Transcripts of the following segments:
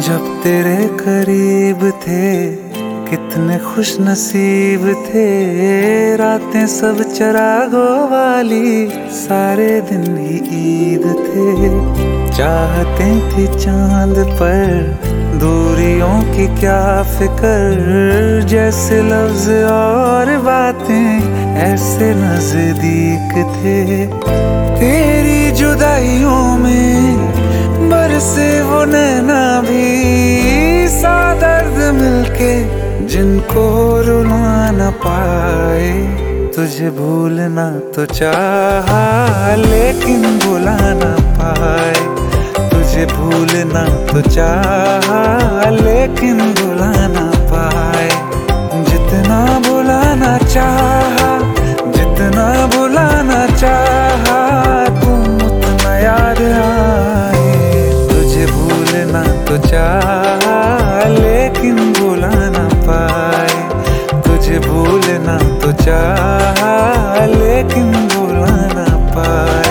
जब तेरे करीब थे कितने खुश नसीब थे। रातें सब चरागों वाली, सारे दिन ही ईद थे। चाहते थी चांद पर दूरियों की क्या फिक्र, जैसे लफ्ज और बातें ऐसे नजदीक थे। तेरी जुदाइयों में बरसे वो नैना भी, सा दर्द मिलके जिनको रुला न पाए। तुझे भूलना तो चाहा लेकिन भुला न पाए। तुझे भूलना तो चाहा लेकिन भुला न पाए। जितना भुलाना चाहा, जितना भुलाना चाहा, तुम उतना याद आए। तुझे भूलना तो चाहा लेकिन भुला न पाए। तुझे भूलना तो चाहा लेकिन भुला न पाए।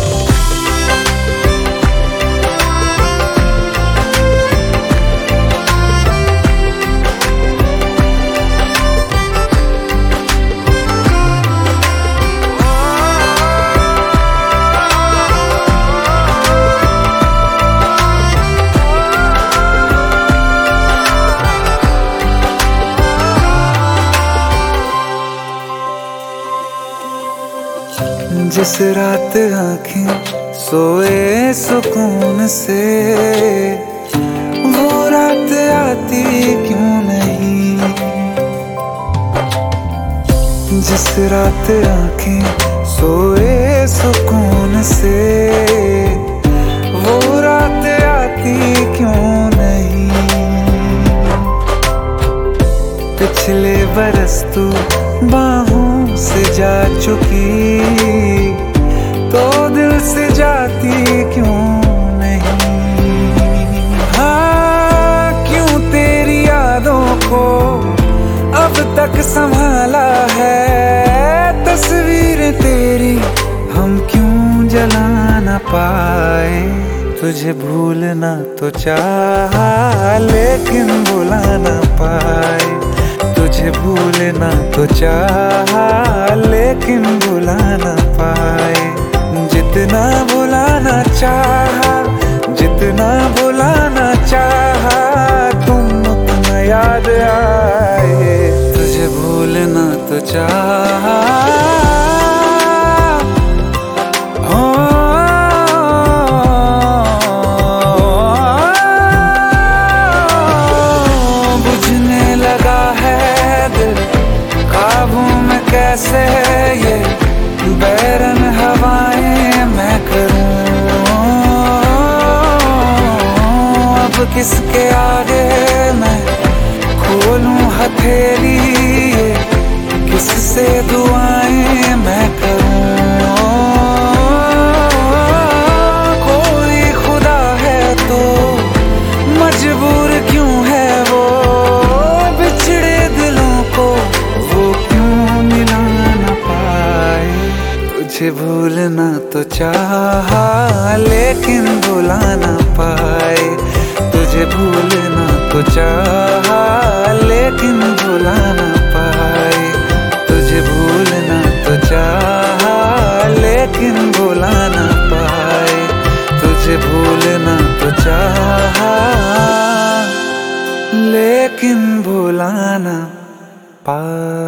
जिस रात आँखें सोए सुकून से, वो रात आती क्यों नहीं। जिस रात आँखें सोए सुकून से, वो रात आती क्यों नहीं। पिछले बरस तू बाहों से जा चुकी, तो दिल से जाती क्यों नहीं। हाँ, क्यों तेरी यादों को अब तक संभाला है। तस्वीरें तेरी हम क्यों जला न पाए। तुझे भूलना तो चाहा लेकिन भुला न पाए। तुझे भूलना तो चाहा लेकिन भुला न पाए। जितना भुलाना चाहा, जितना भुलाना चाहा, तुम उतना याद आए। तुझे भूलना तो चाहा, बुझने लगा है दिल काबू में कैसे ये बैरन हवाएं मैं करूं। अब किसके आगे मैं खोलूं हथेली, किससे दुआएं मैं करूं। कोई खुदा है तो मजबूर क्यों है वो, बिछड़े दिलों को वो क्यों मिला न पाए। तुझे भूलना तो चाहा लेकिन भुला न पाए। तुझे भूलना तो चाहा लेकिन भुला न पाए। तुझे भूलना तो चाहा लेकिन भुला न पाए। तुझे भूलना तो चाहा लेकिन भुला न पाए।